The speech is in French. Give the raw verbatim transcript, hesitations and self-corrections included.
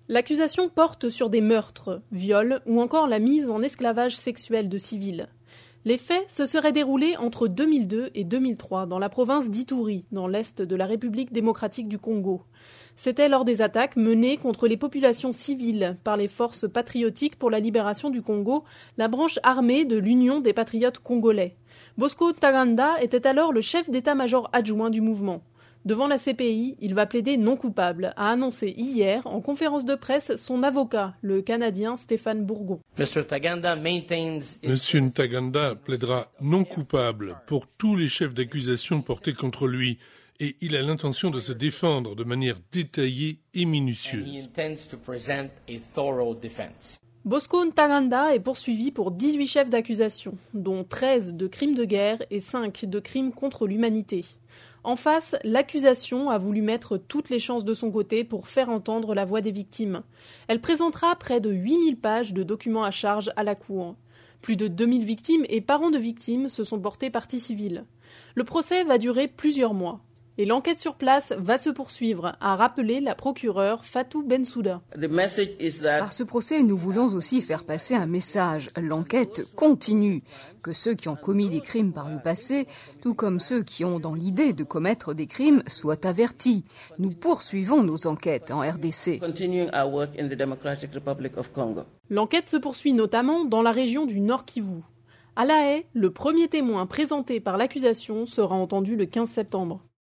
L'accusation porte sur des meurtres, viols ou encore la mise en esclavage sexuel de civils. Les faits se seraient déroulés entre deux mille deux et deux mille trois dans la province d'Ituri, dans l'est de la République démocratique du Congo. C'était lors des attaques menées contre les populations civiles par les forces patriotiques pour la libération du Congo, la branche armée de l'Union des patriotes congolais. Bosco Ntaganda était alors le chef d'état-major adjoint du mouvement. Devant la C P I, il va plaider non coupable, a annoncé hier en conférence de presse son avocat, le Canadien Stéphane Bourgon. Monsieur Ntaganda plaidera non coupable pour tous les chefs d'accusation portés contre lui et il a l'intention de se défendre de manière détaillée et minutieuse. Bosco Ntaganda est poursuivi pour dix-huit chefs d'accusation, dont treize de crimes de guerre et cinq de crimes contre l'humanité. En face, l'accusation a voulu mettre toutes les chances de son côté pour faire entendre la voix des victimes. Elle présentera près de huit mille pages de documents à charge à la Cour. Plus de deux mille victimes et parents de victimes se sont portés partie civile. Le procès va durer plusieurs mois. Et l'enquête sur place va se poursuivre, a rappelé la procureure Fatou Bensouda. Par ce procès, nous voulons aussi faire passer un message. L'enquête continue. Que ceux qui ont commis des crimes par le passé, tout comme ceux qui ont dans l'idée de commettre des crimes, soient avertis. Nous poursuivons nos enquêtes en R D C. L'enquête se poursuit notamment dans la région du Nord Kivu. À La Haye, le premier témoin présenté par l'accusation sera entendu le quinze septembre.